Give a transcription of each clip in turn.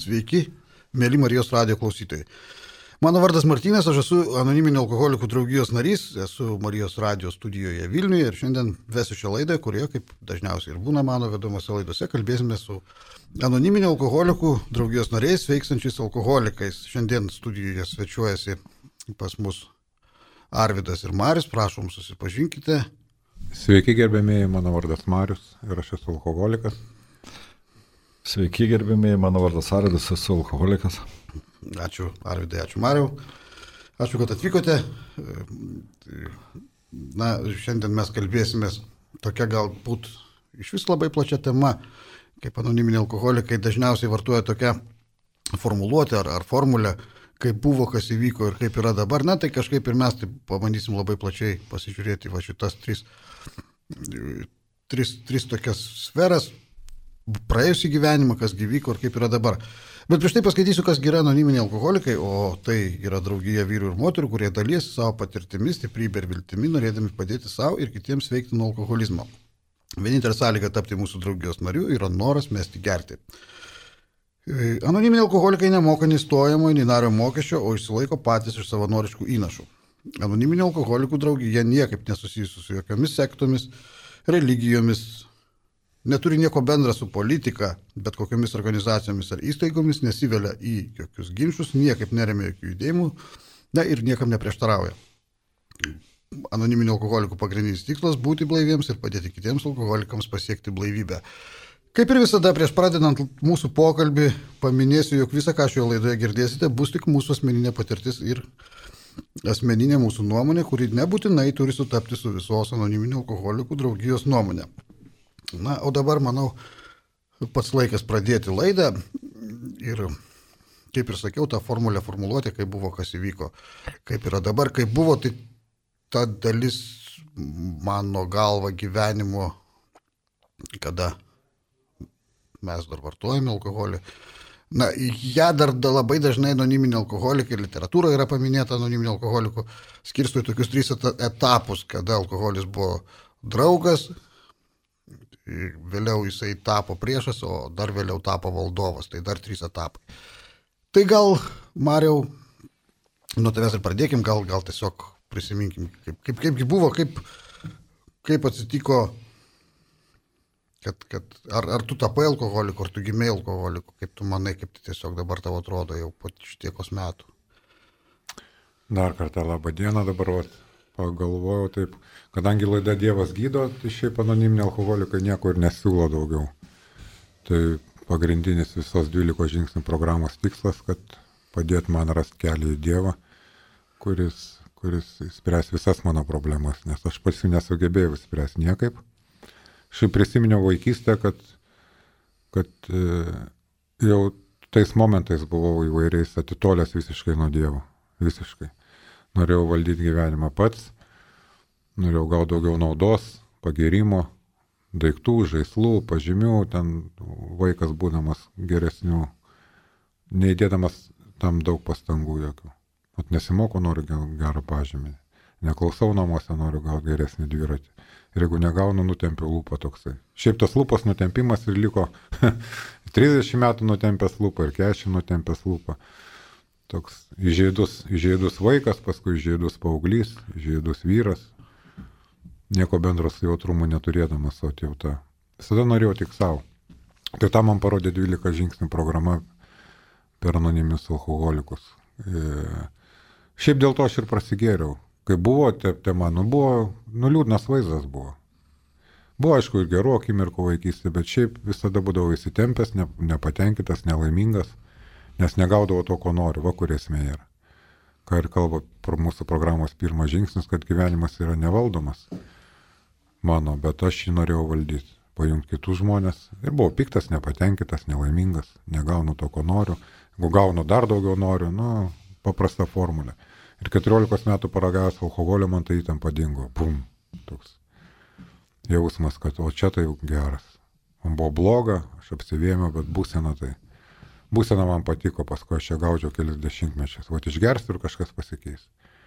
Sveiki, mėly Marijos radijo klausytojai. Mano vardas Martynas, aš esu anoniminio alkoholikų draugijos narys, esu Marijos radijo studijoje Vilniuje ir šiandien vesiu šią laidą, kurioje, kaip dažniausiai ir būna mano vedomose laidose, kalbėsime su anoniminio alkoholikų draugijos nariais, veiksančiais alkoholikais. Šiandien studijoje svečiuojasi pas mus Arvydas ir Marius, prašom susipažinkite. Sveiki gerbėmėjai, mano vardas Marius ir aš esu alkoholikas. Sveiki gerbėmėjai, mano vardas Arvydas, esu alkoholikas. Ačiū Arvydai, ačiū Mariau. Ačiū, kad atvykote. Na, šiandien mes kalbėsimės tokia galbūt iš vis labai plačia tema, kaip anoniminiai alkoholikai dažniausiai vartoja tokią formuluotę ar formulę, kaip buvo, kas įvyko ir kaip yra dabar. Na, tai kažkaip ir mes tai pabandysim labai plačiai pasižiūrėti va šitas tris tokias sferas, praėjusį gyvenimą, kas įvyko ir kaip yra dabar. Bet prieš tai paskaitysiu, kas yra anoniminiai alkoholikai, o tai yra draugija vyrų ir moterų, kurie dalyjasi savo patirtimis, stiprybė ir viltimi, norėdami padėti savo ir kitiems sveikti nuo alkoholizmo. Vienintelė sąlyga tapti mūsų draugijos nariu yra noras mesti gerti. Anoniminiai alkoholikai nemoka nei stojamo, nei nario mokesčio, o išsilaiko patys iš savanoriškų įnašų. Anoniminių alkoholikų draugija niekaip nesusijusi su jokiomis sektomis, religijomis, neturi nieko bendra su politika, bet kokiamis organizacijomis ar įstaigomis, nesivelia į jokius ginčius, niekaip neremia jokių judėjimų, na ir niekam neprieštarauja. Anoniminių alkoholikų pagrindinis tikslas - būti blaiviems ir padėti kitiems alkoholikams pasiekti blaivybę. Kaip ir visada, prieš pradedant mūsų pokalbį, paminėsiu, jog visą, ką šioje laidoje girdėsite, bus tik mūsų asmeninė patirtis ir asmeninė mūsų nuomonė, kuri nebūtinai turi sutapti su visos anoniminių alkoholikų draugijos nuomonė. Na, o dabar, manau, pats laikas pradėti laidą ir, kaip ir sakiau, tą formulę formuluoti, kaip buvo, kas įvyko, kaip yra dabar, kaip buvo, tai ta dalis mano galva gyvenimo, kada mes dar vartojame alkoholį. Na, ją dar labai dažnai anoniminiai alkoholikai, literatūra yra paminėta anoniminių alkoholikų, skirsto į tokius 3 etapus, kada alkoholis buvo draugas, vėliau jisai tapo priešas, o dar vėliau tapo valdovas. Tai dar 3 etapai. Tai gal, Mariau, nuo tavęs ir pradėkim, gal tiesiog prisiminkim, kaipgi buvo, kaip atsitiko, kad ar tu tapai alkoholiku, ar tu gimei alkoholiku, kaip tu manai, kaip tai tiesiog dabar tavo atrodo jau po šitiekos metų. Dar kartą labą dieną, dabar pagalvojau taip, kadangi laida Dievas gydo, tai šiaip anoniminiai alkoholikai nieko ir nesiūlo daugiau. Tai pagrindinis visos 12 žingsnių programos tikslas, kad padėt man rasti kelią į Dievą, kuris spręs visas mano problemas, nes aš pats jų nesugebėjau spręsti niekaip. Šiaip prisiminiau vaikystę, kad jau tais momentais buvau įvairiais atitolęs visiškai nuo Dievo. Visiškai. Norėjau valdyti gyvenimą pats, norėjau gauti daugiau naudos, pagirimo, daiktų, žaislų, pažymių, ten vaikas būdamas geresnių, neįdėdamas tam daug pastangų jokių. Ot nesimokau, noriu gerą pažymį. Neklausau namuose, noriu gauti geresnį dviratį. Ir jeigu negaunu, nutempiu lūpą toksai. Šiaip tas lūpos nutempimas ir liko 30 metų nutempęs lūpą ir 40 nutempęs lūpą. Toks įžeidus vaikas, paskui įžeidus paauglys, įžeidus vyras, nieko bendro su jautrumu neturėdamas, o atjauta. Visada norėjau tik savo. Tai tą man parodė 12 žingsnių programa per anoniminius alkoholikus. Šiaip dėl to aš ir prasigėriau. Kai buvo tema, buvo liūdnas vaizdas buvo. Buvo, aišku, ir gerų akimirkų vaikystė, bet šiaip visada būdavau įsitempęs, nepatenkintas, nelaimingas. Nes negaudavo to, ko noriu, va kur esmė yra. Ką ir kalba mūsų programos pirmas žingsnis, kad gyvenimas yra nevaldomas mano, bet aš jį norėjau valdyti, pajungti kitus žmonės. Ir buvau piktas, nepatenkintas, nelaimingas, negaunu to, ko noriu. Jeigu gaunu dar daugiau noriu, paprasta formulė. Ir 14 metų paragavęs alkoholio man tai įtampa dingo. Bum, toks jausmas, kad o čia tai geras. Man buvo bloga, aš apsivėmiau, bet būsena man patiko, paskui aš čia gaudžiau kelius dešimtmečius. Vat išgersiu ir kažkas pasikeis.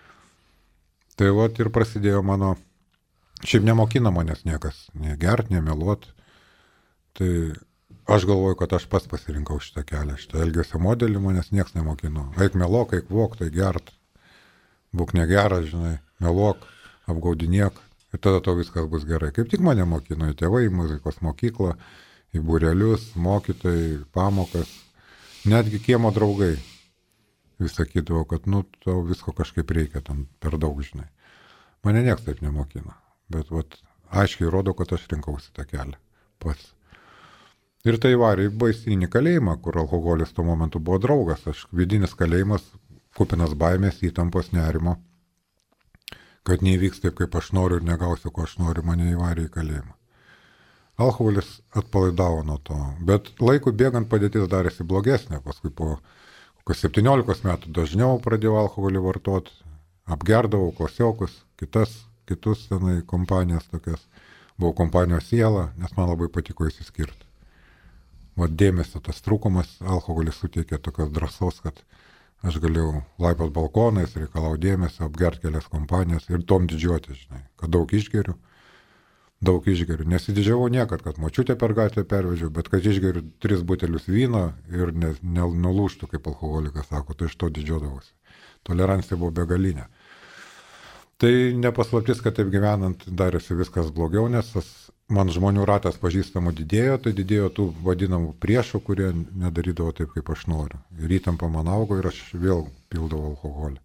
Tai vat ir prasidėjo mano, šiaip nemokina manęs niekas, nei gert, nei meluot. Tai aš galvoju, kad aš pats pasirinkau šitą kelią, šitą elgesio modelį, manęs niekas nemokino. Eik melok, eik vok, tai gert, būk negeras, žinai, melok, apgaudinėk ir tada to viskas bus gerai. Kaip tik mane mokino į tėvai, į muzikos mokyklą, į būrelius, mokytojai, pamokas, netgi kiemo draugai. Vis sakydavo, kad, tau visko kažkaip reikia, ten per daug, žinai. Mane niekas taip nemokino, bet aiškiai rodo, kad aš rinkausi tą kelią pats. Ir tai varė į baisinį kalėjimą, kur alkoholis tuo momentu buvo draugas. Vidinis kalėjimas, kupinas baimės, įtampos, nerimo, kad neįvyks taip, kaip aš noriu ir negausiu, ko aš noriu, mane įvarė į kalėjimą. Alkoholis atpalaidavo nuo to, bet laikui bėgant padėtis darėsi blogesnė, paskui po 17 metų dažniau pradėjau alkoholį vartoti, apgerdavau klasiokus, kitus tenai kompanijas tokias, buvau kompanijos siela, nes man labai patiko įsiskirti. Dėmesio tas trūkumas, alkoholis suteikė tokios drąsos, kad aš galėjau laipiot balkonais, reikalau dėmesio, apgerti kelias kompanijas ir tom didžiuoti, žinai, kad daug išgeriu. Nesididžiavau niekad, kad močiutę per gatvę pervežiau, bet kad išgeriu 3 butelius vyno ir nulūštų, kaip alkoholikas sako, tai iš to didžiuodavausi. Tolerancija buvo begalinė. Tai nepaslaptis, kad taip gyvenant darėsi viskas blogiau, nes man žmonių ratas pažįstamų didėjo, tai didėjo tų vadinamų priešų, kurie nedarydavo taip, kaip aš noriu. Ir įtampa man augo ir aš vėl pildavau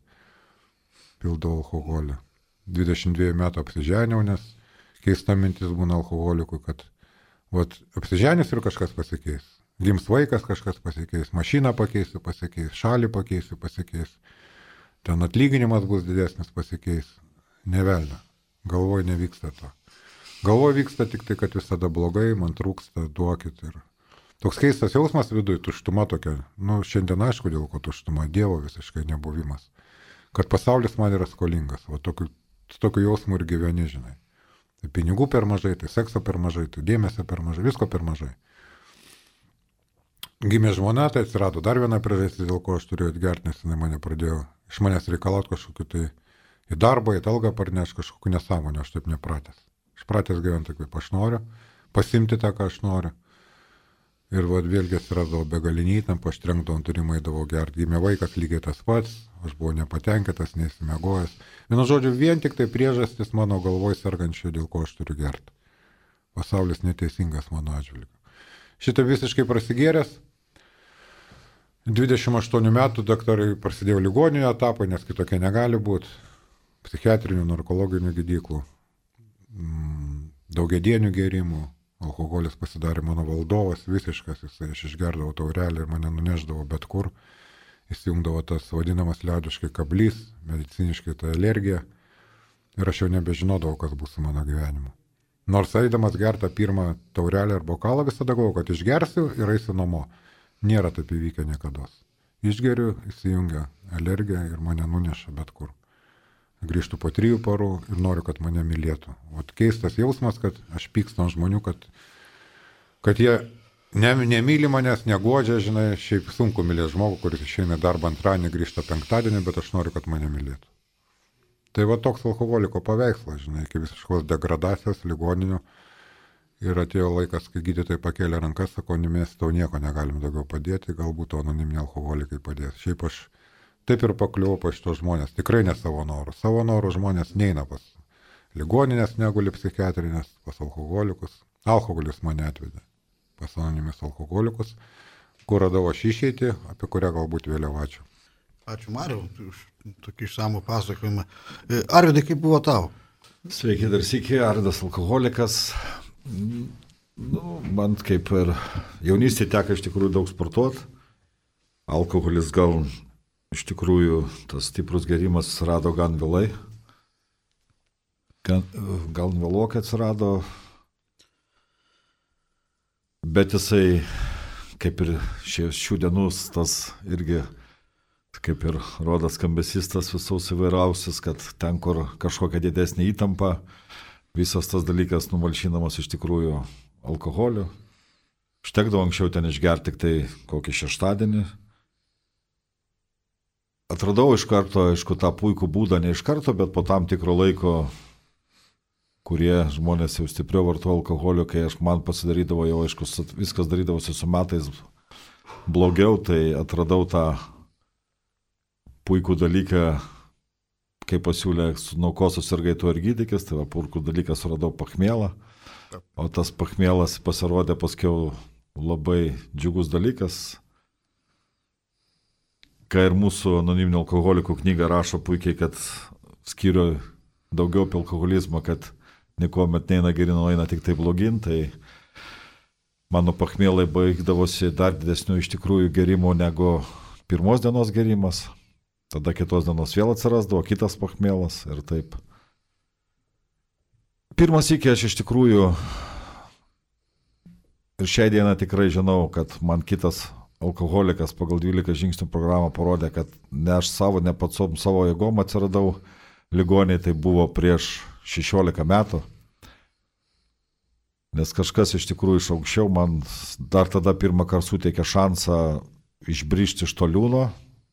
alkoholį. 22 metų apsiženiau, nes keista mintis būna alkoholikui, kad apsiženys ir kažkas pasikeis. Gims vaikas, kažkas pasikeis, mašiną pakeisiu, pasikeis, šalį pakeisiu, pasikeis. Ten atlyginimas bus didesnis, pasikeis. Nevelnio. Galvoj nevyksta to. Galvoj vyksta tik tai, kad visada blogai, man trūksta, duokit. Ir toks keistas jausmas viduje, tuštuma tokia. Šiandien aišku, dėl ko tuštuma, Dievo visiškai nebuvimas. Kad pasaulis man yra skolingas. Tokiu jausmu ir gyveni, žinai. Tai pinigų per mažai, tai sekso per mažai, tai dėmesio per mažai, visko per mažai. Gimė žmona, tai atsirado dar viena priežastis, dėl ko aš turėjau atgerti, nes jinai mane pradėjo iš manęs reikalauti kažkokiu tai į darbą, į algą parnešti kažkokiu nesąmonę, aš taip nepratęs. Aš pratęs gyventi, kaip aš noriu, pasimti tą, ką aš noriu. Ir vėlgi atsirasdavo begalinį įtampą, aš trenkdavau turimą, eidavau gerti. Gimė vaikas lygiai tas pats, aš buvau nepatenkintas, neįsimegojęs. Vienu žodžiu, vien tik tai priežastis mano galvoj sergančio, dėl ko aš turiu gerti. Pasaulis neteisingas mano atžvilgiu. Šitą visiškai prasigėręs. 28 metų daktarai prasidėjo ligoninių etapai, nes kitokie negali būti. Psichiatrinių, narkologinių gydyklų, daugiadienių gėrimų. Alkoholis pasidarė mano valdovas visiškas, aš išgerdavau taurelį ir mane nuneždavo bet kur. Įsijungdavo tas vadinamas liaudiškai kablys, mediciniškai ta alergija. Ir aš jau nebežinodavau, kas bus su mano gyvenimu. Nors eidamas gertą pirmą taurelę ar bokalą visada galvojau, kad išgersiu ir eisiu namo. Nėra taip įvykę niekada. Išgeriu, įsijungia alergija ir mane nuneša bet kur. Grįžtu po 3 parų ir noriu, kad mane mylėtų. Keistas jausmas, kad aš pykstu ant žmonių, kad jie nemyli manęs, neguodžia, žinai, šiaip sunku mylėti žmogų, kuris išeina darbą antradienį, grįžta penktadienį, bet aš noriu, kad mane mylėtų. Tai toks alkoholiko paveikslas, žinai, iki visiškos degradacijos, ligoninių. Ir atėjo laikas, kai gydytojai pakėlė rankas, sako, mes tau nieko negalim daugiau padėti, galbūt anoniminiai alkoholikai padės. Šiaip aš taip ir pakliuvau pas šitos žmonės, tikrai ne savo norų. Savo norų žmonės neina pas ligoninės, neguli psichiatrinės, pas alkoholikus. Alkoholis mane atvedė pas anoniminius alkoholikus, kur radau aš išeitį, apie kurią galbūt vėliau. Ačiū. Ačiū, Mariau, už tokį išsamų pasakojimą. Arvydai, kaip buvo tau? Sveiki, dar sykį, Arvydas alkoholikas. Man kaip ir jaunystėje teko iš tikrųjų daug sportuoti. Alkoholis gal iš tikrųjų tas stiprus gerimas atsirado gan vėlai. Gal vėlokai atsirado. Bet jisai, kaip ir šių dienų, tas irgi, kaip ir rodo skambesys, tas visos įvairiausias, kad ten, kur kažkokia didesnė įtampa, visas tas dalykas numalšinamas iš tikrųjų alkoholiu. Štekdavo anksčiau ten išgerti tik tai kokį šeštadienį. Atradau iš karto, aišku, tą puikų būdą, ne iš karto, bet po tam tikro laiko, kurie žmonės jau stipriau vartoja alkoholio, kai man pasidarydavo jau, aišku, viskas darydavosi su metais blogiau, tai atradau tą puikų dalyką, kai pasiūlė, nuo ko susirgai tu ir gydykis, tai va, puikų dalyką suradau pachmielą, o tas pachmielas pasirodė paskiau labai džiugus dalykas, ką ir mūsų anoniminių alkoholikų knyga rašo puikiai, kad skyriu daugiau apie alkoholizmą, kad niekuomet neina gerin, eina tik tai blogin, tai mano pachmielai baigdavosi dar didesnių iš tikrųjų gerimų negu pirmos dienos gerimas, tada kitos dienos vėl atsirasdavo kitas pachmielas ir taip. Pirmas iki aš iš tikrųjų ir šiai dieną tikrai žinau, kad man kitas alkoholikas pagal 12 žingsnių programą parodė, kad ne aš savo, ne pats savo jėgom atsiradau ligoniai, tai buvo prieš 16 metų. Nes kažkas iš tikrųjų iš aukščiau man dar tada pirmą kartą suteikė šansą išbrišti iš to liūno.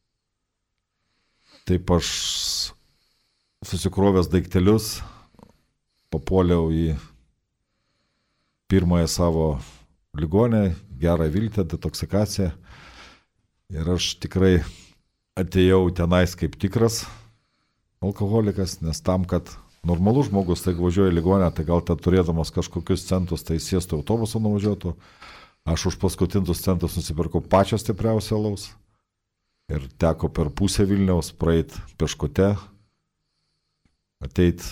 Taip aš susikrovęs daiktelius papuoliau į pirmąją savo ligonę, gerą viltę, detoksikaciją. Ir aš tikrai atėjau tenais kaip tikras alkoholikas, nes tam, kad normalus žmogus, tai važiuoja į ligonę, tai gal ten turėdamas kažkokius centus, tai sėstų autobusą nuvažiuotų. Aš už paskutintus centus nusipirkau pačią stipriausią alaus. Ir teko per pusę Vilniaus praeit peškute, ateit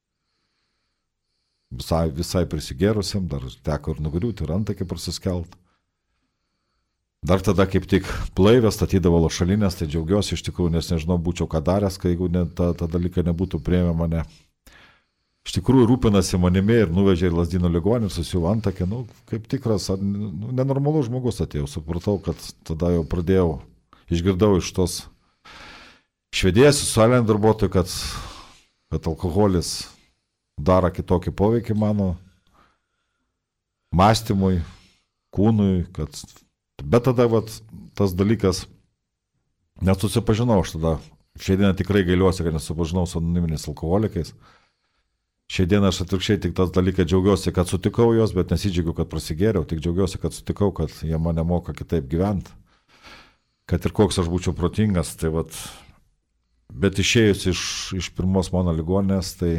visai prisigėrusiam, dar teko ir nugriūti, ir antakį prasiskelt. Dar tada kaip tik blaivę statydavo lašalinės, tai džiaugiuosi iš tikrųjų, nes nežinau, būčiau ką daręs, kai jeigu ta dalyka nebūtų priėmę mane. Iš tikrųjų rūpinasi manimi ir nuvežė į Lazdynų ligonį ir susiuvo antakį, kaip tikras, nenormalus žmogus atėjau, supratau, kad tada jau pradėjau, išgirdau iš tos švedėjos socialinių darbuotojų, kad alkoholis daro kitokį poveikį mano mąstymui, kūnui, bet tada tas dalykas, nesusipažinau aš tada, šiandien tikrai gailiuosi, kad nesusipažinau su anoniminiais alkoholikais, šiandien aš atvirkščiai tik tas dalykas džiaugiuosi, kad sutikau juos, bet nesidžiaugiu, kad prasigėriau, tik džiaugiuosi, kad sutikau, kad jie mane moka kitaip gyventi, kad ir koks aš būčiau protingas, tai bet išėjus iš pirmos mano ligoninės, tai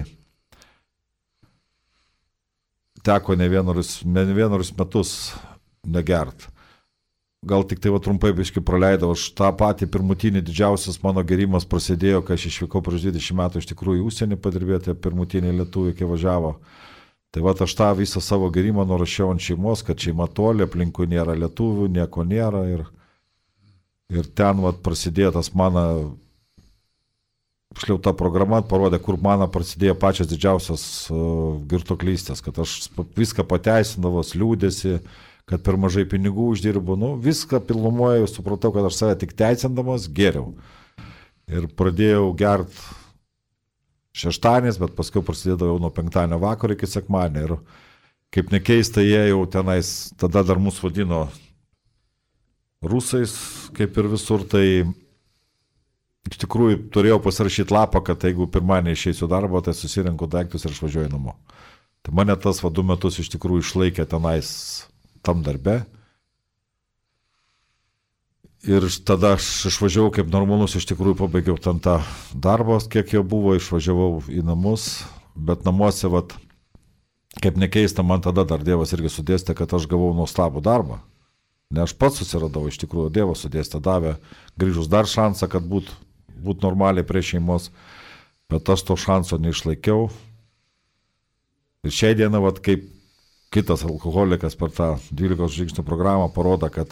teko ne vienerius metus negert. Gal tik tai trumpai biškai praleidau, aš tą patį pirmutinį didžiausias mano gerimas prasidėjo, kai aš išvykau prieš 20 metų iš tikrųjų į užsienį padirbėti, pirmutinį lietuvį, kai važiavo. Tai aš tą visą savo gerimą nurašiau ant šeimos, kad šeima toli, aplinkui nėra lietuvių, nieko nėra ir ten prasidėjo tas mano, šliau ta programa parodė, kur mano prasidėjo pačias didžiausias girtuoklystės, kad aš viską pateisindavos, liūdėsi, kad per mažai pinigų uždirbu, viską pilnumoje, supratau, kad aš save tik teisindamas geriau. Ir pradėjau gert šeštadieniais, bet paskui prasidėdavo jau nuo penktadienio vakaro iki sekmadienio. Ir kaip nekeista, jie jau tenais, tada dar mus vadino rusais, kaip ir visur, tai iš tikrųjų turėjau pasirašyti lapą, kad jeigu pirmadienį išeisiu darbo, tai susirinku daiktus ir išvažiuoju namo. Tai mane tas 2 metus iš tikrųjų išlaikė tenais tam darbe. Ir tada aš išvažiavau kaip normalus, iš tikrųjų pabaigiau ten tą darbą, kiek jo buvo, išvažiavau į namus, bet namuose, kaip nekeista, man tada dar Dievas irgi sudėstė, kad aš gavau nuostabų darbą. Ne aš pats susiradau, iš tikrųjų Dievas sudėstė, davė grįžus dar šansą, kad būt normaliai prie šeimos, bet aš to šanso neišlaikiau. Ir šiai dieną, kaip kitas alkoholikas per tą 12 žingsnių programą parodo, kad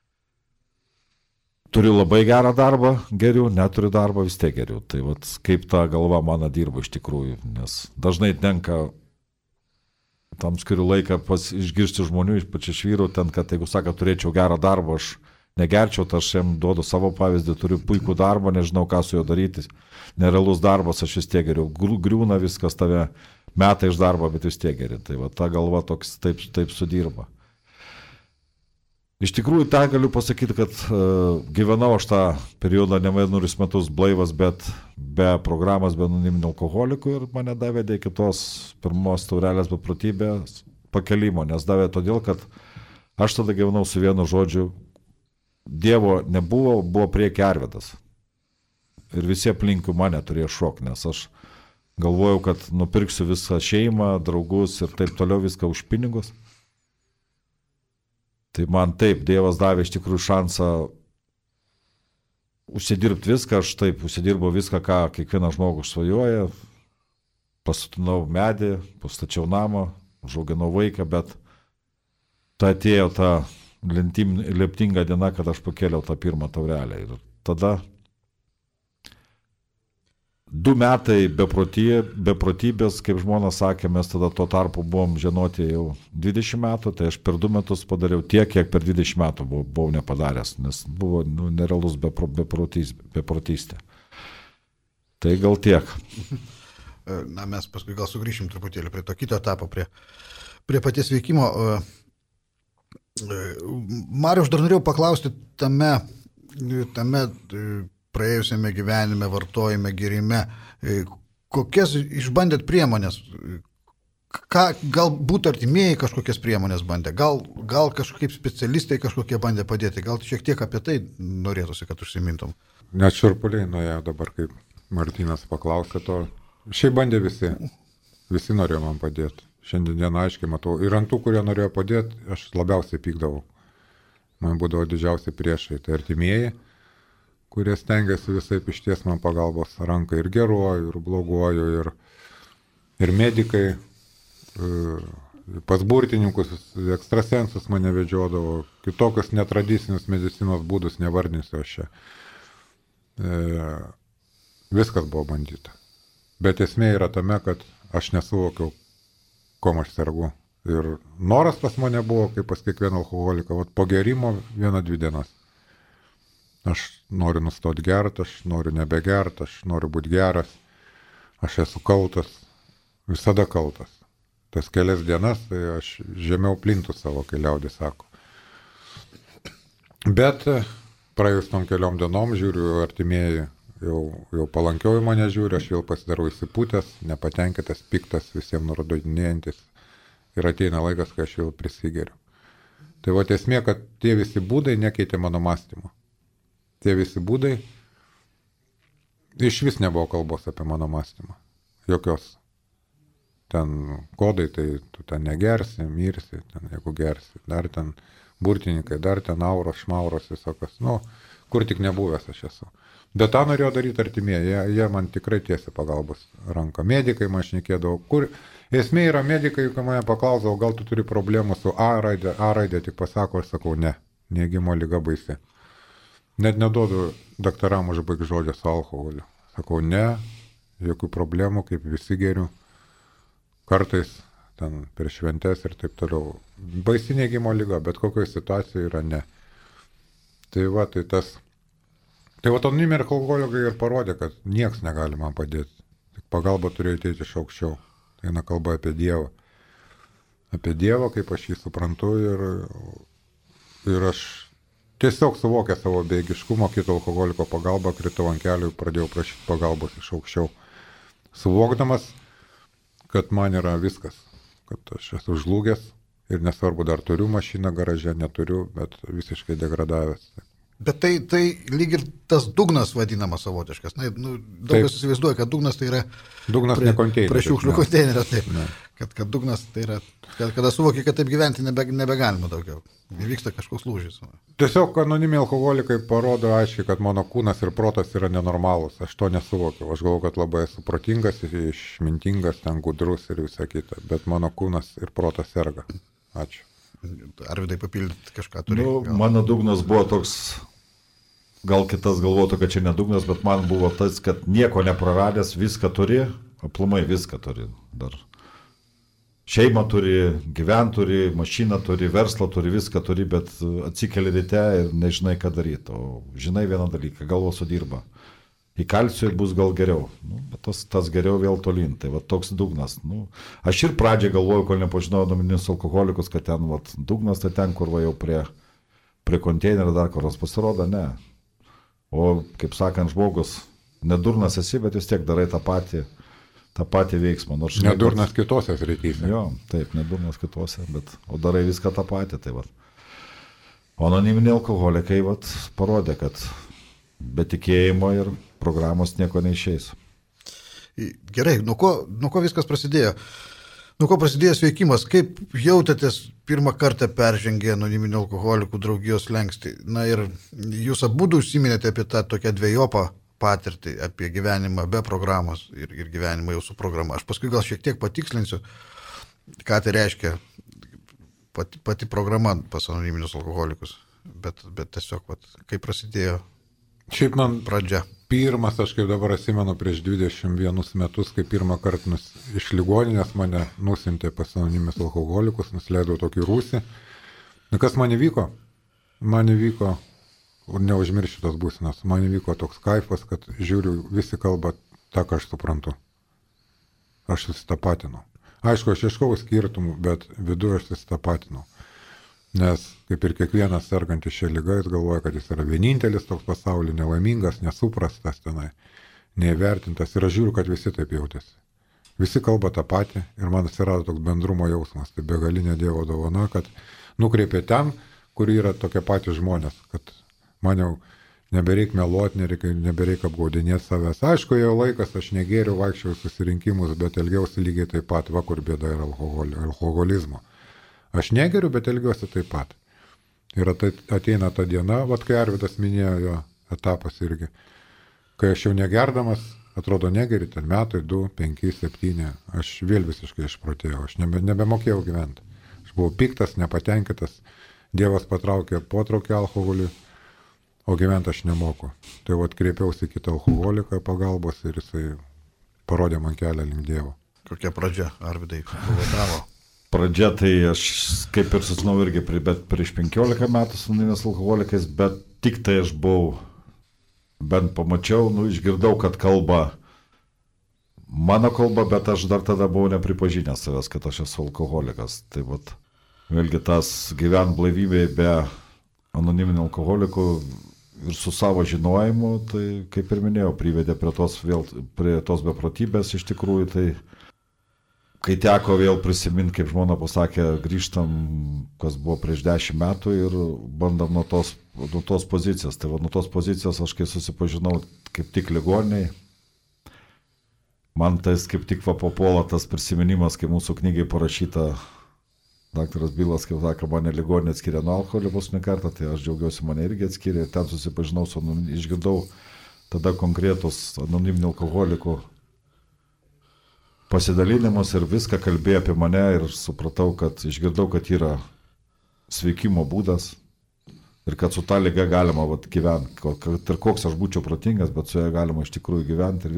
turiu labai gerą darbą, geriu, neturiu darbą, vis tiek geriu. Tai kaip ta galva mano dirba iš tikrųjų, nes dažnai tenka tam skiriu laiką išgirsti žmonių, ypač iš vyrų, ten, kad jeigu sako, turėčiau gerą darbą, aš negerčiau, tai aš jam duodu savo pavyzdį, turiu puikų darbą, nežinau, ką su juo daryti, nerealus darbas, aš vis tiek geriu, griūna viskas, tave meta iš darbo, bet vis tiek geri. Tai ta galva toks taip sudirba. Iš tikrųjų, tą galiu pasakyti, kad gyvenau aš tą periodą ne 1 metus blaivas, bet be programos, be anoniminių alkoholikų ir mane davė iki tos pirmos taurelės beprotybės pakelimo, nes davė todėl, kad aš tada gyvenau su vienu žodžiu, Dievo nebuvo, buvo prieki Arvydas. Ir visi aplinkui mane turėjo šok, nes aš galvojau, kad nupirksiu visą šeimą, draugus ir taip toliau viską už pinigus. Tai man taip, Dievas davė iš tikrųjų šansą užsidirbti viską, aš taip užsidirbau viską, ką kiekvienas žmogus svajoja, pasutinau medį, pastačiau namą, užauginau vaiką, bet ta atėjo ta leptinga diena, kad aš pakėliau tą pirmą taurelę. Ir tada 2 metai beprotybės, kaip žmona sakė, mes tada tuo tarpu buvom žinoti jau 20 metų, tai aš per 2 metus padariau tiek, kiek per 20 metų buvau nepadaręs, nes buvo nerealus beprotystė. Tai gal tiek. Na, mes paskui gal sugrįšim truputėlį prie to kito etapo, prie paties veikimo. Mariau, aš dar norėjau paklausti tame praėjusiame gyvenime, vartojime, gėrime, kokias išbandėt priemonės? Galbūt artimieji kažkokias priemonės bandė, gal kažkaip specialistai kažkokie bandė padėti, gal šiek tiek apie tai norėtųsi, kad užsimintum. Net šiurpuliai nuėjo dabar, kaip Martynas paklausė to. Šiaip bandė visi norėjo man padėti. Šiandien aiškiai matau. Ir ant tų, kurie norėjo padėti, aš labiausiai pykdavau. Man būdavo didžiausi priešai, tai artimieji, kurie stengiasi visai išties man pagalbos ranką ir geruoju, ir bloguoju, ir medikai, pas burtininkus, ekstrasensus mane vedžiodavo, kitokius netradicinius medicinos būdus nevardinsiu aš čia. Viskas buvo bandyta. Bet esmė yra tame, kad aš nesuvokiau, kom aš sergu. Ir noras pas mane buvo, kaip pas kiekvieną alkoholiką, po gerimo 1-2 dienas. Aš noriu nustoti gerti, aš noriu nebegerti, aš noriu būti geras, aš esu kaltas, visada kaltas. Tas kelias dienas, tai aš žemiau plintų savo, kai liaudis sako. Bet praėjus tom keliom dienom, žiūriu, artimieji jau palankiau į mane žiūri, aš vėl pasidarau įsipūtęs, nepatenkintas, piktas, visiems nurodinėjantis. Ir ateina laikas, kai aš vėl prisigeriu. Tai va esmė, kad tie visi būdai nekeitė mano mąstymo. Tie visi būdai, iš vis nebuvo kalbos apie mano mąstymą. Jokios. Ten kodai, tai tu ten negersi, mirsi, ten jeigu gersi. Dar ten burtininkai, dar ten auros, šmauros visokas. Kur tik nebuvęs aš esu. Bet tą norėjo daryti artimieji. Jie man tikrai tiesi pagalbos ranką. Medikai man šnekėdavo. Esmė yra medikai, kai mane paklausdavo, gal tu turi problemų su A raidė, tik pasako, aš sakau, ne. Neigimo lyga baisi. Net neduodu daktaram užbaigti žodžio su alkoholiu. Sakau, ne, jokių problemų, kaip visi geriu. Kartais ten per šventes ir taip toliau. Baisi neigimo lyga, bet kokioje situacijoje yra ne. Tai va, anoniminiai alkoholikai ir parodė, kad nieks negali man padėti. Tik pagalba turėjo ateiti iš aukščiau. Tai eina kalba apie Dievą. Apie Dievą, kaip aš jį suprantu ir aš tiesiog suvokę savo bejėgiškumą, kito alkoholiko pagalbą, kritau ant kelių ir pradėjau prašyti pagalbos iš aukščiau. Suvokdamas, kad man yra viskas, kad aš esu žlugęs ir nesvarbu, dar turiu mašiną garaže, neturiu, bet visiškai degradavęs. Bet tai lyg ir tas dugnas vadinamas savotiškas. Daug kas įsivaizduoja, kad dugnas tai yra prie šiukšlių konteinerio. Kad dugnas tai yra, kada suvoki, kad taip gyventi nebegalima daugiau. Vyksta kažkoks lūžis. Tiesiog anoniminiai alkoholikai parodo aiškiai, kad mano kūnas ir protas yra nenormalus. Aš to nesuvokiau. Aš galvoju, kad labai esu protingas, išmintingas, ten gudrus ir visa kita. Bet mano kūnas ir protas serga. Ačiū. Arvydai, papildyti kažką turi? Mano dugnas buvo toks, gal kitas galvotų, kad čia nedugnas, bet man buvo tas, kad nieko nepraradęs, viską turi, aplamai viską turi dar. Šeimą turi, gyvent turi, mašiną turi, verslą turi, viską turi, bet atsikeli ryte ir nežinai, ką daryti. O žinai vieną dalyką, galvo sudirba. Įkalsiu ir bus gal geriau. Bet tas geriau vėl tolyn. Tai va toks dugnas. Aš ir pradžiai galvoju, kol nepažinojau anoniminius alkoholikus, kad ten dugnas, tai ten, kur va jau prie prie konteinerio dar kur nors pasirodo, ne. O, kaip sakant, žmogus, nedurnas esi, bet vis tiek darai tą patį veiksmą. Nedurnas kitose srityse. Jo, taip, nedurnas kitose, bet o darai viską tą patį. Tai va. O anoniminiai alkoholikai parodė, kad be tikėjimo ir programos nieko neišeis. Gerai, nuo ko viskas prasidėjo? Nuo ko prasidėjo sveikimas? Kaip jautėtės pirmą kartą peržengę anoniminių alkoholikų draugijos slenkstį? Na ir jūs abudu užsiminėte apie tą tokią dviejopą patirtį, apie gyvenimą be programos ir gyvenimą jau su programa. Aš paskui gal šiek tiek patikslinsiu, ką tai reiškia pati programa pas anoniminius alkoholikus. Bet tiesiog, kaip prasidėjo šiaip man pradžia. Pirmas, aš kaip dabar atsimenu, prieš 21 metus, kai pirmą kartą iš ligoninės mane nusintė pas anoniminius alkoholikus, nusileidau tokį rūsį. Kas man įvyko? Man įvyko, neužmiršiu tos būsenos, man įvyko toks kaifas, kad žiūriu, visi kalba tą, ką aš suprantu. Aš susitapatinau. Aišku, aš ieškau skirtumų, bet viduje aš susitapatinau. Nes kaip ir kiekvienas sergantis šią ligą, jis galvoja, kad jis yra vienintelis toks pasaulyje, nelaimingas, nesuprastas tenai, neįvertintas. Ir aš žiūriu, kad visi taip jautėsi. Visi kalba tą patį ir man atsirado toks bendrumo jausmas. Tai begalinė Dievo dovana, kad nukreipė ten, kur yra tokie patys žmonės. Kad man jau nebereik meluoti, nebereik apgaudinėti savęs. Aišku, jau laikas, aš negėriau, vaikščiau susirinkimus, bet elgiausi lygiai taip pat, kur bėda yra alkoholizmo. Aš negeriu, bet elgiuosi taip pat. Ir ateina ta diena, kai Arvydas minėjo jo etapas irgi, kai aš jau negerdamas, atrodo negeri, ten metai, 2, 5, 7, aš vėl visiškai išprotėjau, aš nebemokėjau gyventi. Aš buvau piktas, nepatenkintas, Dievas potraukė alkoholį, o gyventi aš nemoku. Tai kreipiausi į kitą alkoholiką pagalbos ir jisai parodė man kelią link Dievo. Kokia pradžia, Arvydai, buvo tavo? Pradžia tai aš kaip ir susinau irgi, bet prieš 15 metų su anoniminiais alkoholikais, bet tik tai aš buvau, bent pamačiau, išgirdau, kad kalba mano kalba, bet aš dar tada buvau nepripažinęs savęs, kad aš esu alkoholikas. Tai vėlgi tas gyvent blaivybėje be anoniminių alkoholikų ir su savo žinojimu, tai kaip ir minėjau, privedė prie tos beprotybės iš tikrųjų, tai kai teko vėl prisiminti, kaip žmona pasakė, grįžtam, kas buvo prieš 10 metų ir bandam nuo tos pozicijos. Tai nuo tos pozicijos aš kai susipažinau kaip tik ligoniniai, man tai kaip tik papuola tas prisiminimas, kai mūsų knygai parašyta, daktaras Bilas, kaip sakė, mane ligoninė atskiria nuo alkoholio paskutinį kartą, tai aš džiaugiuosi, mane irgi atskiria ir ten susipažinau, išgirdau tada konkretus anoniminių alkoholikų pasidalinimus ir viską kalbėjo apie mane ir supratau, kad išgirdau, kad yra sveikimo būdas ir kad su ta liga galima gyventi, kad ir koks aš būčiau protingas, bet su ja galima iš tikrųjų gyventi ir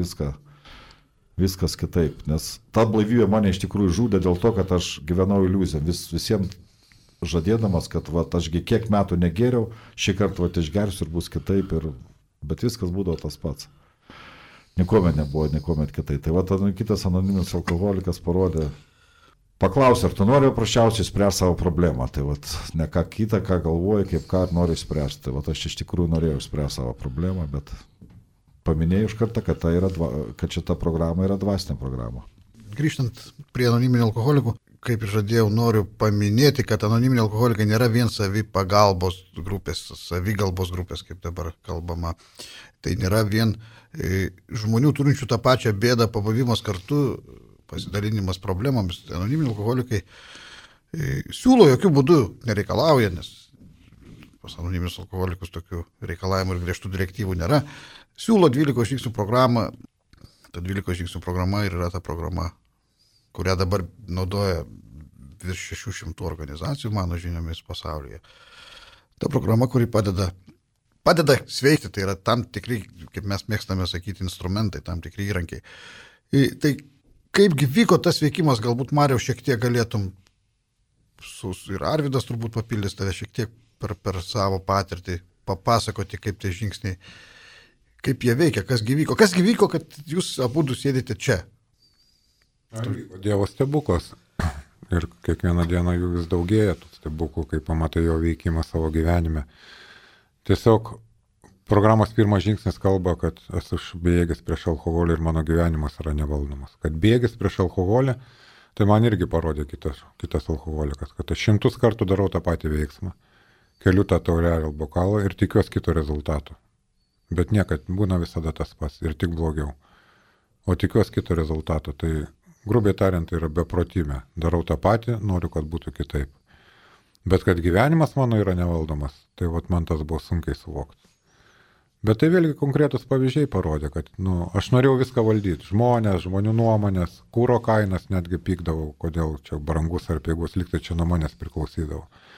viskas kitaip. Nes ta blaivybė mane iš tikrųjų žudė dėl to, kad aš gyvenau iliuziją, visiems žadėdamas, kad ašgi kiek metų negėriau, šį kartą išgersiu ir bus kitaip, bet viskas būdavo tas pats. Niekuomet nebuvo, niekuomet kitai. Tai kitas anoniminis alkoholikas parodė, paklausė, ar tu nori paprasčiausiai spręsti savo problemą. Tai ne ką kitą, ką galvoji, kaip ką nori spręsti. Tai aš iš tikrųjų norėjau spręsti savo problemą, bet paminėjau iš karto, kad šita programa yra dvasinė programa. Grįžtant prie anoniminių alkoholikų, kaip ir žadėjau, noriu paminėti, kad anoniminiai alkoholikai nėra vien savipagalbos grupės, savigalbos grupės, kaip dabar kalbama. Tai nėra vien žmonių turinčių tą pačią bėdą pabuvimas kartu, pasidalinimas problemams. Anoniminiai alkoholikai siūlo, jokių būdų nereikalauja, nes pas anoniminius alkoholikus tokių reikalavimų ir griežtų direktyvų nėra. Siūlo 12 žingsnių programą. Ta 12 žingsnių programa ir yra ta programa, kurią dabar naudoja virš 600 organizacijų, mano žiniomis, pasaulyje. Ta programa, kuri padeda sveikti, tai yra tam tikri, kaip mes mėgstame sakyti, instrumentai, tam tikri įrankiai. Tai kaipgi vyko tas veikimas, galbūt Mariau šiek tiek galėtum, ir Arvydas turbūt papildys tave šiek tiek per savo patirtį, papasakoti, kaip tie žingsniai, kaip jie veikia, kasgi vyko, kad jūs abudu sėdite čia. Dievo stebuklas. ir kiekvieną dieną jų vis daugėja, tų stebuklų, kai pamatai jo veikimą savo gyvenime. Tiesiog programos pirmas žingsnis kalba, kad esu bėgęs prieš alkoholį ir mano gyvenimas yra nevaldomas. Kad bėgęs prieš alkoholį, tai man irgi parodė kitas alkoholikas, kad aš 100 kartų darau tą patį veiksmą, keliu tą taurelę ar bokalą ir tikiuosi kito rezultato. Bet niekad būna visada tas pats ir tik blogiau. O tikiuosi kito rezultato, tai grubiai tariant, tai yra beprotybė. Darau tą patį, noriu, kad būtų kitaip. Bet kad gyvenimas mano yra nevaldomas, tai vat man tas buvo sunkiai suvokti. Bet tai vėlgi konkretus pavyzdžiai parodė, kad aš norėjau viską valdyti. Žmonės, žmonių nuomonės, kūro kainas netgi pykdavau, kodėl čia brangus ar pigus, liktai čia nuo manęs priklausydavo.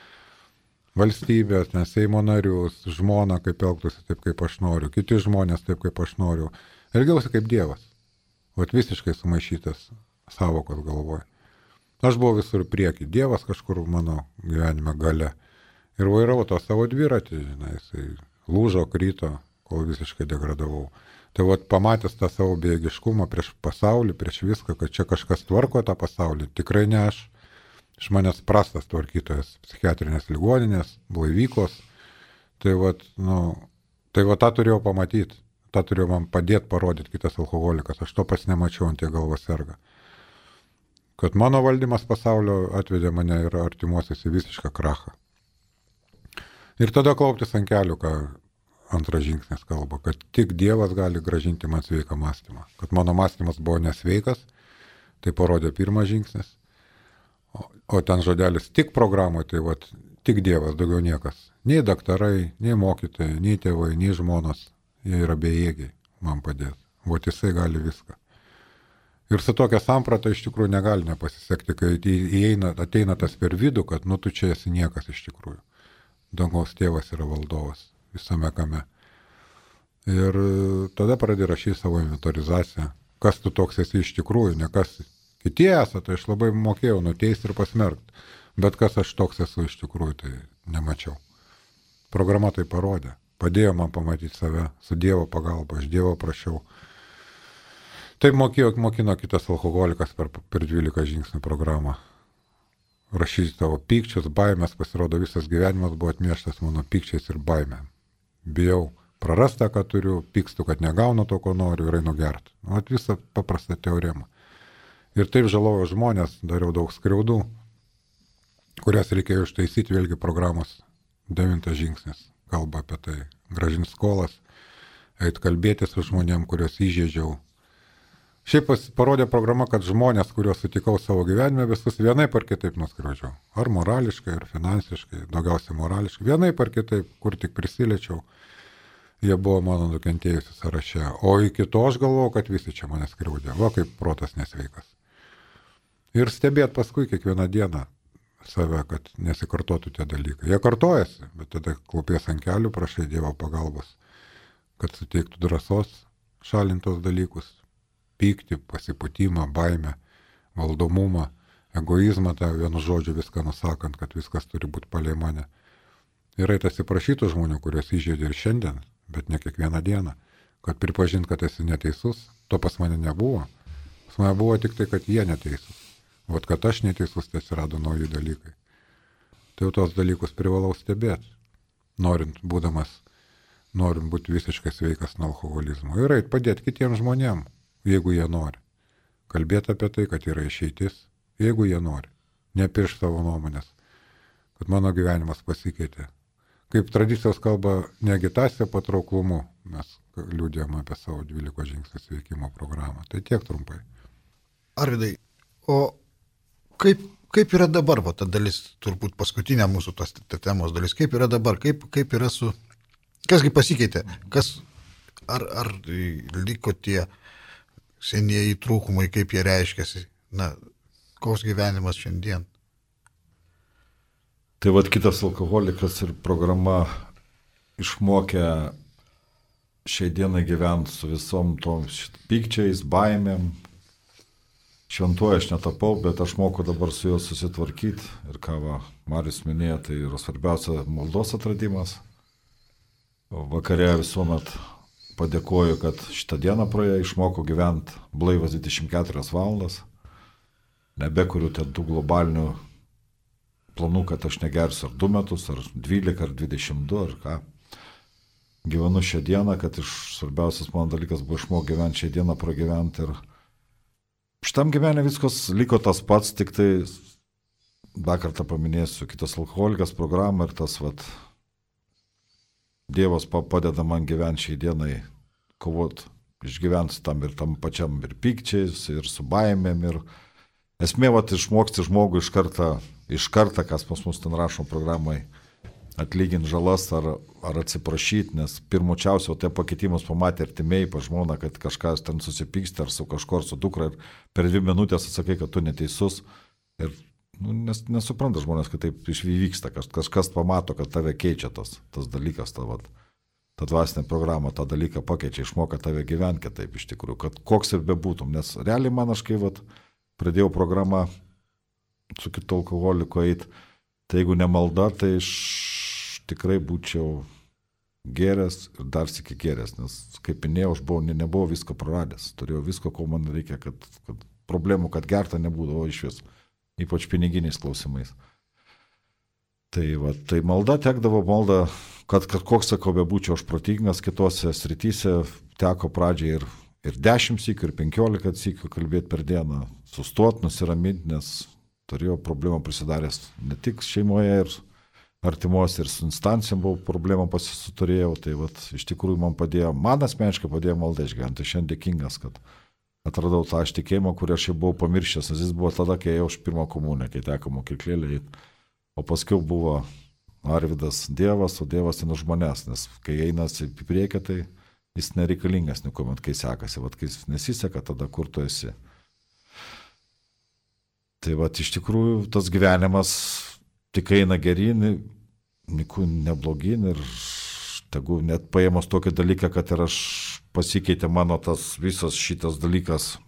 Valstybės, Seimo narius, žmona, kaip elgtųsi taip, kaip aš noriu, kiti žmonės taip, kaip aš noriu. Elgiausi kaip Dievas. Vat visiškai sumaišytas savokos galvoje. Aš buvau visur prieki, Dievas kažkur mano gyvenime gale. Ir vairavau to savo dviratį, jisai lūžo, kryto, kol visiškai degradavau. Tai vat pamatęs tą savo bejėgiškumą prieš pasaulį, prieš viską, kad čia kažkas tvarko tą pasaulį, tikrai ne aš. Iš manęs prastas tvarkytojas psichiatrinės ligoninės, blaivyklos. Tai vat tą turėjau pamatyti, tą turėjau man padėti parodyti kitas alkoholikas. Aš to pas nemačiau, ant tiek galva serga. Kad mano valdymas pasaulio atvedė mane ir artimuosius į visišką krachą. Ir tada klauptis ant kelių, ką antras žingsnis kalba, kad tik Dievas gali gražinti man sveiką mąstymą. Kad mano mąstymas buvo nesveikas, tai parodė pirmas žingsnis. O ten žodelis tik programoje, tai vat, tik Dievas, daugiau niekas. Nei daktarai, nei mokytojai, nei tėvai, nei žmonos, jie yra bejėgiai man padėti. Vat jisai gali viską. Ir su tokia samprata iš tikrųjų negali nepasisekti, kai ateina tas per vidų, kad tu čia esi niekas iš tikrųjų. Dangaus tėvas yra valdovas visame kame. Ir tada pradėjau rašyti savo inventorizaciją. Kas tu toks esi iš tikrųjų, ne kas kiti esate, tai aš labai mokėjau nuteisti ir pasmerkti. Bet kas aš toks esu iš tikrųjų, tai nemačiau. Programa tai parodė. Padėjo man pamatyti save, su Dievo pagalba, aš Dievo prašiau. Taip mokino kitas alkoholikas per 12 žingsnių programą. Rašyti tavo pykčius, baimės, pasirodo visas gyvenimas buvo atmieštas mano pykčiais ir baimėm. Bijau prarastą, ką turiu, pykstu, kad negaunu to, ko noriu ir einu gerti. Vat visą paprastą teoremą. Ir taip žalojo žmonės, dariau daug skriaudų, kurias reikėjo ištaisyti, vėlgi programos 9 žingsnis. Kalba apie tai, grąžinti skolas, eit kalbėti su žmonėm, kuriuos įžeidžiau. Šiaip parodė programa, kad žmonės, kuriuos sutikau savo gyvenime, visus vienaip ar kitaip nuskriaudžiau. Ar morališkai, ar finansiškai, daugiausiai morališkai. Vienaip ar kitaip, kur tik prisiliečiau, jie buvo mano nukentėjusi sąraše. O iki to aš galvojau, kad visi čia mane skriaudė. Va, kaip protas nesveikas. Ir stebėt paskui kiekvieną dieną save, kad nesikartotų tie dalykai. Jie kartojasi, bet tada klaupies ant kelių, prašai Dievo pagalbos, kad suteiktų drąsos šalintos dalykus. Pyktį, pasipūtimą, baimę, valdomumą, egoizmą, tą vienu žodžiu viską nusakant, kad viskas turi būti palei mane. Ir atsiprašytų žmonių, kuriuos įžeidė ir šiandien, bet ne kiekvieną dieną, kad pripažint, kad esi neteisus, to pas mane nebuvo. Pas mane buvo tik tai, kad jie neteisus. Vat kad aš neteisus, tai atsirado nauji dalykai. Tai jau tos dalykus privalau stebėti, norint būti visiškai sveikas nuo alkoholizmo. Ir padėti kitiems žmonėms. Jeigu jie nori. Kalbėti apie tai, kad yra išeitis, jeigu jie nori. Nepiršti savo nuomonės, kad mano gyvenimas pasikeitė. Kaip tradicijos kalba, ne agitacija, patrauklumu mes liūdėjome apie savo 12 žingsnių sveikimo programą. Tai tiek trumpai. Arvydai, o kaip yra dabar, va, ta dalis, turbūt paskutinė mūsų tos temos dalis, kaip yra dabar, kaip yra su... Kasgi pasikeitė? Ar liko tie senieji trūkumai, kaip jie reiškiasi, koks gyvenimas šiandien. Tai vat kitas alkoholikas ir programa išmokė šiai dienai gyventi su visom tom pykčiais, baimėm. Šventuoju aš netapau, bet aš moku dabar su juo susitvarkyti. Ir ką Marius minėjo, tai yra svarbiausia maldos atradimas. Vakare visuomet padėkoju, kad šitą dieną praėjo, išmokau gyventi blaivas 24 valandas. nebekuriu ten tų globalinių planų, kad aš negersiu ar 2 metus, ar 12, ar 22, ar ką. Gyvenu šią dieną, kad svarbiausias mano dalykas buvo išmokti gyventi šią dieną, pragyventi. Ir šitam gyvenime viskas liko tas pats, tik tai dar kartą paminėsiu, kitas alkoholikas programą ir tas, Dievas padeda man gyventi šiai dienai, kovoti, išgyventi tam pačiam ir pykčiais, ir su baimėm. Ir esmė, išmokti žmogų iš karto, kas pas mus ten rašo programai, atlyginti žalas ar atsiprašyti, nes pirmučiausia, tai pakeitimus pamatė artimieji, pa žmona, kad kažkas ten susipyksti ar su kažkuo, ar su dukra, ir per 2 minutės atsakai, kad tu neteisus. Ir nesupranta žmonės, kad taip išvyksta, kažkas pamato, kad tave keičia tas dalykas, ta dvasinė programa tą dalyką pakeičia, išmoka tave gyventi kitaip iš tikrųjų, kad koks ir bebūtum, nes realiai man aš kai pradėjau programą su kitu alkoholiku eiti, tai jeigu ne malda, tai aš tikrai būčiau gėręs ir dar sykį gėręs, nes kaip minėjau, aš nebuvau visko praradęs, turėjau visko, ko man reikia, kad problemų, kad gerta nebūdavo iš vis, ypač piniginiais klausimais. Tai malda tekdavo, kad koks, sakau, bebūčiau aš protingas, kitose srityse teko pradžiai ir 10 sykių, ir 15 sykių kalbėti per dieną, sustot, nusiraminti, nes turėjau problemą prisidaręs ne tik šeimoje ir artimuose, ir su instancijom buvo problemą turėjau, tai iš tikrųjų man asmeniškai padėjo malda išgyventi. Šiandien dėkingas, kad atradau tą tikėjimą, kurį aš jau buvau pamiršęs, nes jis buvo tada, kai ėjau už pirmą komuniją, kai teko mokyklėlį, o paskui buvo Arvydas Dievas, o Dievas ten už manęs, nes kai einas į priekį, tai jis nereikalingas niekuomet, kai sekasi, kai nesiseka, tada kur tu esi. Tai iš tikrųjų tas gyvenimas tik eina geryn, neblogyn, ir tegu net paėmus tokį dalyką, kad ir aš pasikeitė mano tas visas šitas dalykas,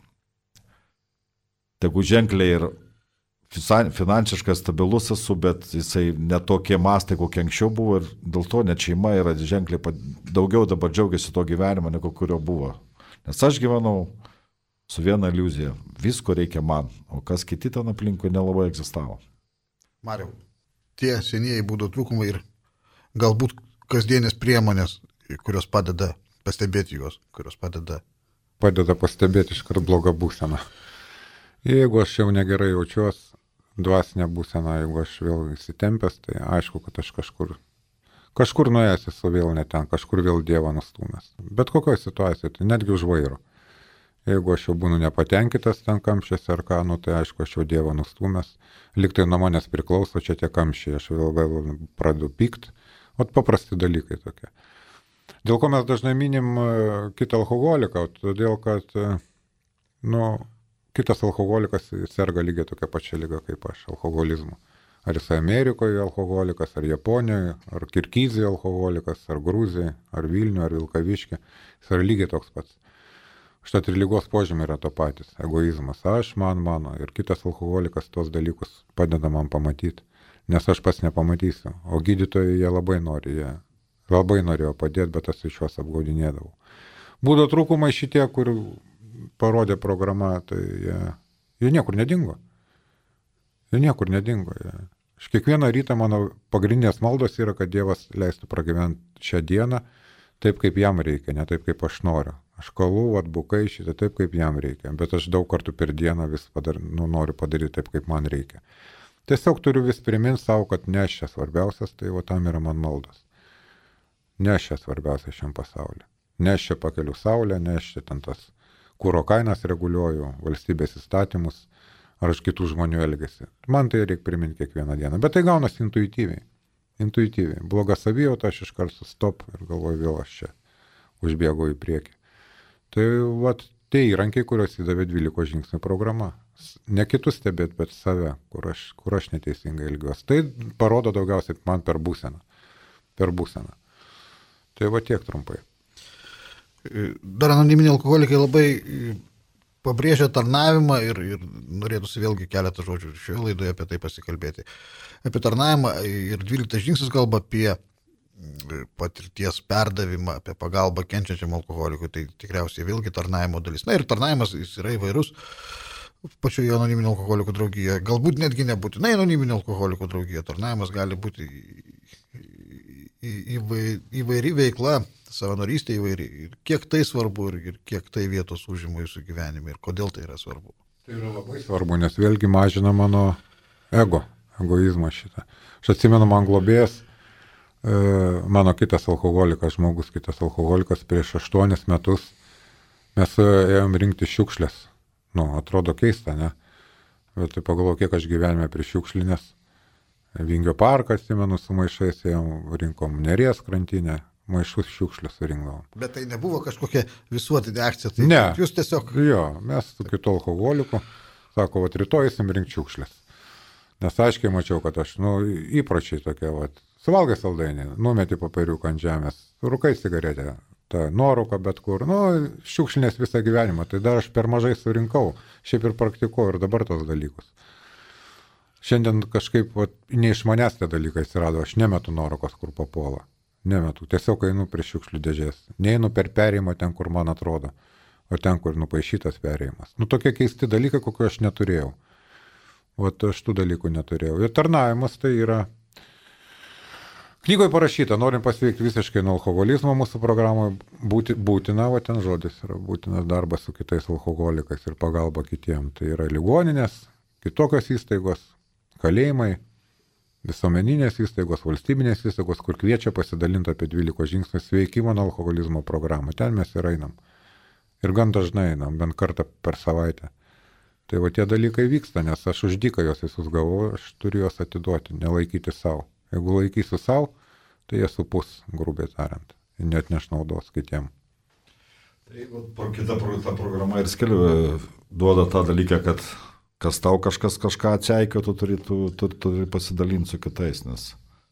tegu ženkliai ir finansiškai stabilus esu, bet jisai netokie mastai, kokie anksčiau buvo, ir dėl to net šeima yra ženkliai daugiau dabar džiaugiasi to gyvenimo, negu kurio buvo. Nes aš gyvenau su viena iliuzija, visko reikia man, o kas kiti ten aplinkui nelabai egzistavo. Mariau, tie senieji būdo trūkumai ir galbūt kasdienės priemonės, kurios padeda pastebėti juos, kurios padeda pastebėti iškart blogą būseną. Jeigu aš jau negerai jaučiuos, dvasinė būsena, jeigu aš vėl įsitempęs, tai aišku, kad aš kažkur nuėjęs esu vėl ne ten, kažkur vėl Dievą nustūmęs. Bet kokioje situacijoje, tai netgi už vairo. Jeigu aš jau būnu nepatenkintas ten kamščiuose ar ką, tai aišku, aš jau Dievą nustūmęs, liktai nuo manęs priklauso čia tie kamščiai, aš vėl pradedu pykt, paprasti dalykai tokie. Dėl ko mes dažnai minim kitą alkoholiką, todėl kad, kitas alkoholikas serga lygiai tokia pačia lyga kaip aš, alkoholizmu. Ar jis Amerikoje alkoholikas, ar Japonijoje, ar Kirgizijoje alkoholikas, ar Gruzijoje, ar Vilniuje, ar Vilkaviškyje, jis yra lygiai toks pats. Štat ir lygos požymiai yra to patys, egoizmas, aš, mano, ir kitas alkoholikas tos dalykus padeda man pamatyti, nes aš pats nepamatysiu, o gydytojai jie labai norėjo padėti, bet aš iš juos apgaudinėdavau. Būdo trūkumai šitie, kur parodė programa, tai jie niekur nedingo. Aš kiekvieną rytą mano pagrindinės maldos yra, kad Dievas leistų pragyventi šią dieną taip, kaip jam reikia, ne taip, kaip aš noriu. Aš kalbu, bukai šitą taip, kaip jam reikia, bet aš daug kartų per dieną vis noriu padaryti taip, kaip man reikia. Tiesiog turiu vis priminti savo, kad ne aš čia svarbiausias, tai tam yra man maldos. Ne aš čia svarbiausias šiam pasaulyje. Ne aš čia pakeliu saulę, ne aš čia ten tas kuro kainas reguliuoju, valstybės įstatymus, ar aš kitų žmonių elgesi. Man tai reikia priminti kiekvieną dieną, bet tai gaunasi intuityviai. Bloga savijauta, aš iškart stop ir galvoju, vėl aš čia užbėgu į priekį. Tai tie įrankiai, kuriuos įdavė 12 žingsnių programa. Ne kitus stebėti, bet save, kur aš neteisingai elgiuosi. Tai parodo daugiausiai man per būseną. Tai tiek trumpai. Dar anoniminiai alkoholikai labai pabrėžia tarnavimą ir norėtųsi vėlgi keletą žodžių šioje laidoje apie tai pasikalbėti. Apie tarnavimą ir 12 žingsnis kalba apie patirties perdavimą, apie pagalbą kenčiančiam alkoholikui, tai tikriausiai vėlgi tarnavimo dalis. Na ir tarnavimas jis yra įvairus. pačioje anoniminio alkoholikų draugijoje, galbūt netgi nebūtinai anoniminio alkoholikų draugija, tarnavimas gali būti įvairi veikla, savanorystė įvairi. Ir kiek tai svarbu ir kiek tai vietos užima jūsų gyvenime ir kodėl tai yra svarbu. Tai yra labai svarbu, nes vėlgi mažina mano egoizmą šitą. Aš atsimenu, man globėjas, mano kitas žmogus, kitas alkoholikas prieš 8 metus, mes ėjom rinkti šiukšlės. Atrodo keista, ne? Bet tai pagalvoju, kiek aš gyvenime prie šiukšlinės. Vingio parką, atsimenu, su maišais rinkom Neries krantinę, maišus šiukšlės surinkdavom. Bet tai nebuvo kažkokia visuotinė akcija, tai ne. Jūs tiesiog... Jo, mes su kitu alkoholiku, sako, rytoj eisim rinkti šiukšlės. Nes aiškiai mačiau, kad aš, įpročiai tokie, suvalgai saldainį, numeti papiriuką ant žemės, rūkai cigaretę, tą nuorūką bet kur, šiukšlinės visą gyvenimą, tai dar aš per mažai surinkau, šiaip ir praktikuoju ir dabar tos dalykus. Šiandien kažkaip ne iš manęs tie dalykai atsirado, aš nemetu nuorūkos, kur papuola. Nemetu, tiesiog einu prie šiukšlių dėžės. Neinu per perėjimą ten, kur man atrodo, o ten, kur nupaišytas perėjimas. Tokie keisti dalykai, kokių aš neturėjau. Aš tų dalykų neturėjau. Ir tarnavimas tai yra... Knygoje parašyta, norim pasveikti visiškai nuo alkoholizmo, mūsų programoje būtina, ten žodis yra būtinas darbas su kitais alkoholikais ir pagalba kitiem. Tai yra ligoninės, kitokios įstaigos, kalėjimai, visuomeninės įstaigos, valstybinės įstaigos, kur kviečia pasidalinti apie 12 žingsnių sveikimo nuo alkoholizmo programą. Ten mes ir einam. Ir gan dažnai einam, bent kartą per savaitę. Tai tie dalykai vyksta, nes aš už dyką juos visus gavau, aš turiu juos atiduoti, nelaikyti savo. Jeigu laikysiu savo, tai jie supus, grubiai tariant, ir net neš naudos kitiem. Tai kita programa ir skelbia duoda tą dalyką, kad kas tau kažką atseikio, tu turi pasidalinti su kitais, nes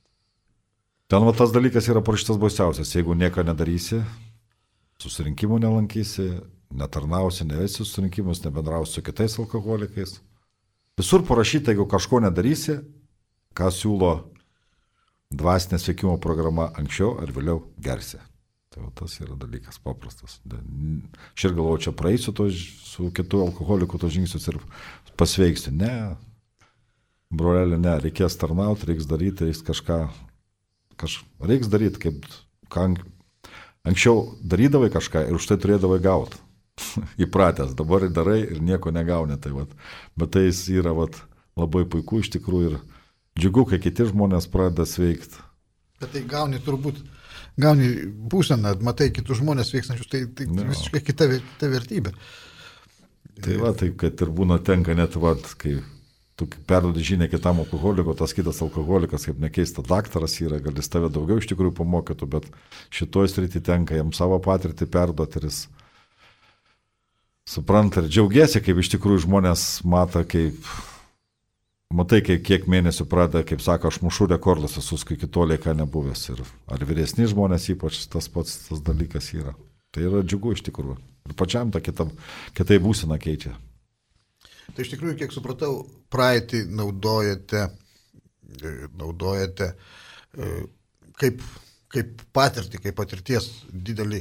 ten tas dalykas yra parašytas baisiausias. Jeigu nieko nedarysi, susirinkimų nelankysi, netarnausi, nevesi susirinkimus, nebendrausi su kitais alkoholikais. Visur parašyta, jeigu kažko nedarysi, ką siūlo dvasinė sveikimo programa, anksčiau ar vėliau gersi. Tai tas yra dalykas paprastas. Aš ir galvoju, čia praeisiu su kitu alkoholiku tos žingsnius ir pasveiksiu. Ne, brolelė, ne, reikės tarnauti, reiks daryti, reiks kažką reiks daryti, kaip anksčiau darydavai kažką ir už tai turėdavai gauti. Įpratęs, dabar darai ir nieko negauni. Tai, bet tai yra labai puiku iš tikrųjų ir džiugu, kai kiti žmonės pradeda sveikti. Bet tai gauni būseną, matai kitus žmonės sveikstančius, tai visiškai kita vertybė. Tai taip, kad ir būna tenka net, kai tu perduodi žinią kitam alkoholiku, tas kitas alkoholikas, kaip nekeista, daktaras yra, gal jis tave daugiau iš tikrųjų pamokytų, bet šitoj srity tenka jam savo patirtį perduoti ir jis supranta ir džiaugiasi, kaip iš tikrųjų žmonės matai, kiek mėnesių pradeda, kaip sako, aš mušu rekordus visus, kai kitoliai ką nebuvęs. Ir ar vyresni žmonės ypač tas dalykas yra. Tai yra džiugu iš tikrųjų. Ir pačiam tą kitai būseną keičia. Tai iš tikrųjų, kiek supratau, praeitį naudojate kaip patirtį, kaip patirties didelį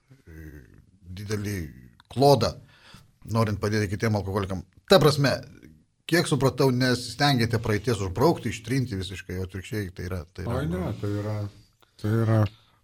klodą, norint padėti kitiem alkoholikam. Ta prasme, kiek supratau, nesistengėte praeities užbraukti, ištrinti visiškai, o atvirkščiai tai yra. Oi, ne, tai yra,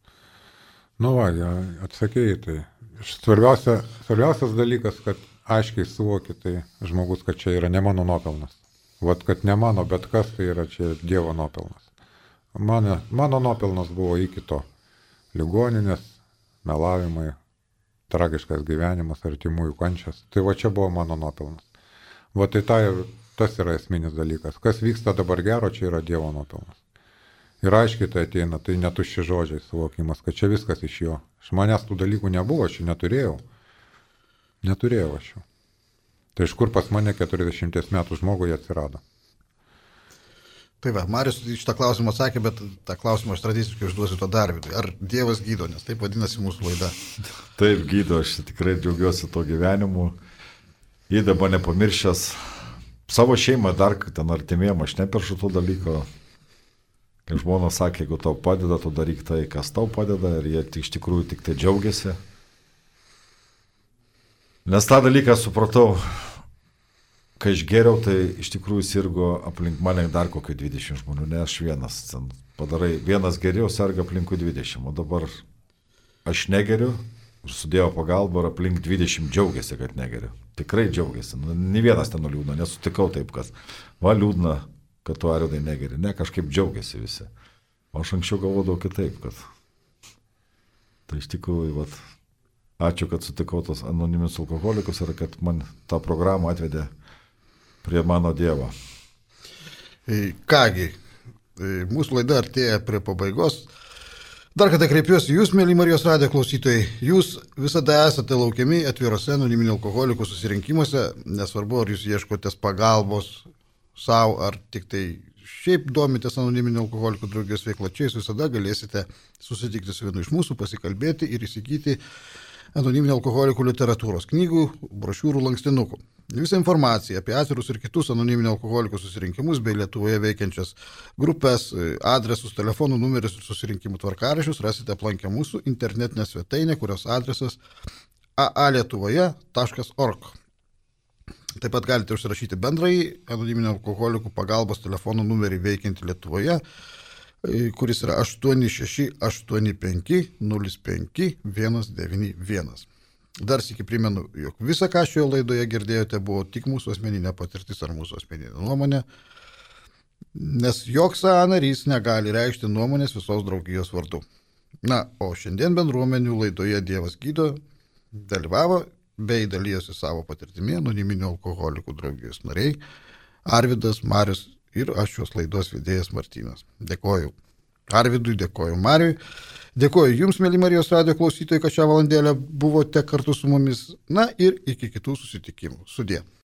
atsakėjai, tai svarbiausias dalykas, kad aiškiai suvoki tai žmogus, kad čia yra ne mano nuopelnas. Kad ne mano, bet kas tai yra čia Dievo nuopelnas. Mano nuopelnas buvo iki to. Ligoninės, melavimai, tragiškas gyvenimas, artimųjų kančias. Tai čia buvo mano nuopelnas. Tai tas yra esminis dalykas. Kas vyksta dabar gero, čia yra Dievo nuopelnas. Ir aiškiai tai ateina, tai netušči žodžiai suvokimas, kad čia viskas iš jo. Iš manęs tų dalykų nebuvo, aš jų neturėjau. Neturėjau aš jų. Tai iš kur pas mane 40 metų žmogui atsirado? Tai Marius šitą klausimą atsakė, bet tą klausimą aš tradiciškai užduosiu to Darvidui. Ar Dievas gydo, nes taip vadinasi mūsų laida? Taip gydo, aš tikrai džiaugiuosi to gyvenimu. Jei dabar nepamiršęs savo šeimą, dar ten artimiem, aš neperšu to dalyko. Kaip žmona sakė, jeigu tau padeda, tu daryk tai, kas tau padeda, ir jie iš tikrųjų tik tai džiaugiasi. Nes tą dalyką supratau kai išgeriau, tai iš tikrųjų sirgo aplink mane dar kokio 20 žmonių, ne aš vienas. Padarai, vienas geriau, serga aplinkui 20, o dabar aš negeriu ir sudėjau pagalbą ir aplink 20 džiaugiasi, kad negeriu. Tikrai džiaugiasi. Ne vienas ten liūdna, nesutikau taip, kad va liūdna, kad tu Arvydai negeri. Ne, kažkaip džiaugiasi visi. O aš anksčiau galvodavau kitaip, kad tai iš tikrųjų, vat, ačiū, kad sutikau tos anonimius alkoholikus ir kad man tą programą atvedė prie mano Dievo. Kągi, mūsų laida artėja prie pabaigos. Dar kartą kreipiuosi jūs, mėly Marijos radijo klausytojai. Jūs visada esate laukiami atvirose anoniminių alkoholikų susirinkimuose, nesvarbu, ar jūs ieškotės pagalbos savo, ar tik tai šiaip domitės anoniminių alkoholikų draugijos veikla. Čia jūs visada galėsite susitikti su vienu iš mūsų, pasikalbėti ir įsigyti anoniminių alkoholikų literatūros, knygų, brošiūrų, lankstinukų. Visą informaciją apie atvirus ir kitus anoniminių alkoholikų susirinkimus bei Lietuvoje veikiančias grupės, adresus, telefonų numerius ir susirinkimų tvarkaraščius rasite aplankę mūsų internetinę svetainę, kurios adresas aalietuvoje.org. Taip pat galite užsirašyti bendrąjį anoniminių alkoholikų pagalbos telefonų numerį veikiantį Lietuvoje, kuris yra 8685 05 191. Dar sykį primenu, jog visa, ką šioje laidoje girdėjote, buvo tik mūsų asmeninė patirtis ar mūsų asmeninė nuomonė, nes joks narys negali reikšti nuomonės visos draugijos vardu. Na, o šiandien bendruomenių laidoje Dievas gydo dalyvavo bei dalyjosi savo patirtimi anoniminių alkoholikų draugijos nariai Arvydas, Marius ir aš šios laidos vedėjas Martynas. Dėkoju Arvydui, dėkoju Mariui. Dėkuoju Jums, mėly Marijos radijo klausytojai, kad šią valandėlę buvote kartu su mumis. Na ir iki kitų susitikimų. Sudie.